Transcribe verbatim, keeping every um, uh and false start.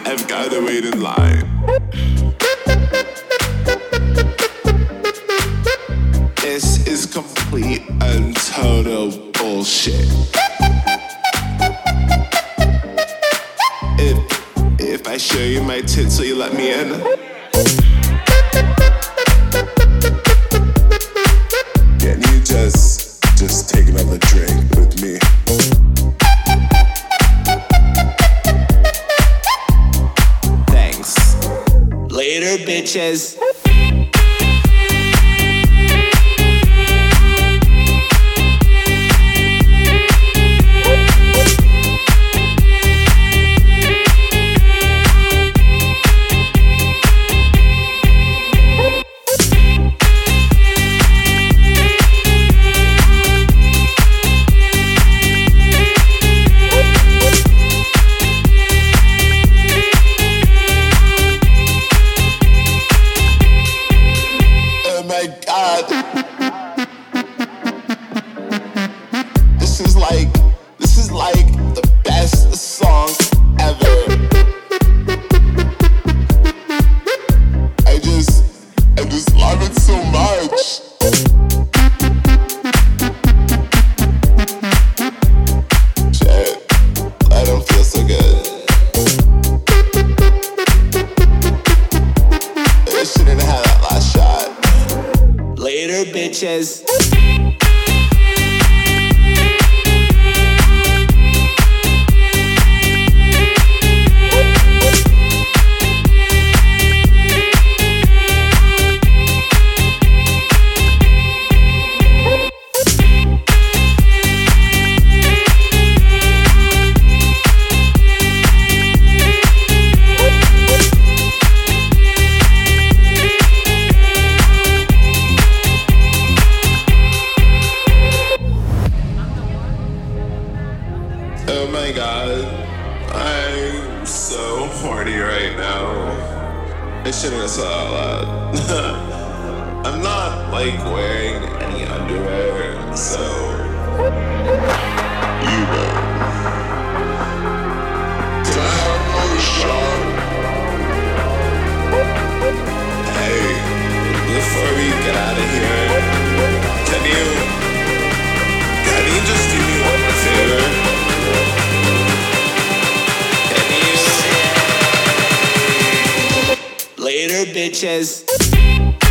I've gotta wait in line. This is complete and total bullshit. If if I show you my tits, will you let me in? Can you just just take another drink with me? Thanks. Later, bitches. This is like, this is like the best song ever. I just, I just love it so much. Shit, I don't feel so good. I shouldn't have had that last shot. Later, bitches. Oh my god, I'm so horny right now. I shouldn't have said that out loud. I'm not like wearing any underwear, so you know. Can I have another shot? Hey, before we get out of here, can you, can you just do me one more favor? Later, bitches.